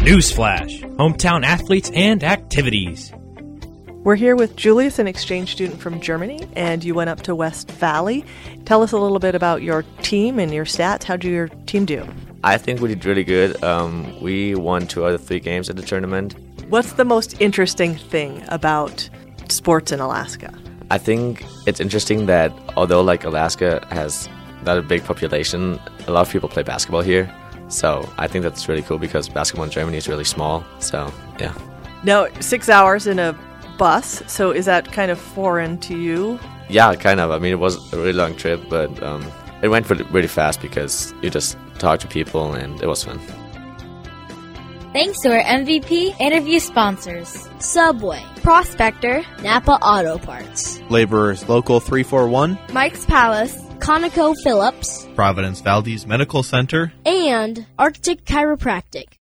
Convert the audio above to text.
Newsflash, hometown athletes and activities. We're here with Julius, an exchange student from Germany, and you went up to West Valley. Tell us a little bit about your team and your stats. How did your team do? I think we did really good. We won 2 out of 3 games at the tournament. What's the most interesting thing about sports in Alaska? I think it's interesting that although Alaska has not a big population, a lot of people play basketball here. So I think that's really cool because basketball in Germany is really small. So, yeah. Now, 6 hours in a bus, so is that kind of foreign to you? Yeah, kind of. I mean, it was a really long trip, but it went really fast because you just talk to people and it was fun. Thanks to our MVP interview sponsors: Subway, Prospector, Napa Auto Parts, Laborers Local 341, Mike's Palace, ConocoPhillips, Providence Valdez Medical Center, and Arctic Chiropractic.